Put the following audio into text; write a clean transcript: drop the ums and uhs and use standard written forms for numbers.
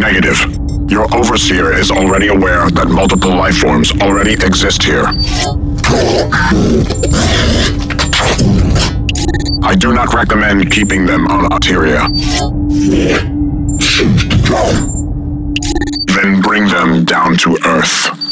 Negative. Your overseer is already aware that multiple life forms already exist here. I do not recommend keeping them on Alteria. Then bring them down to Earth.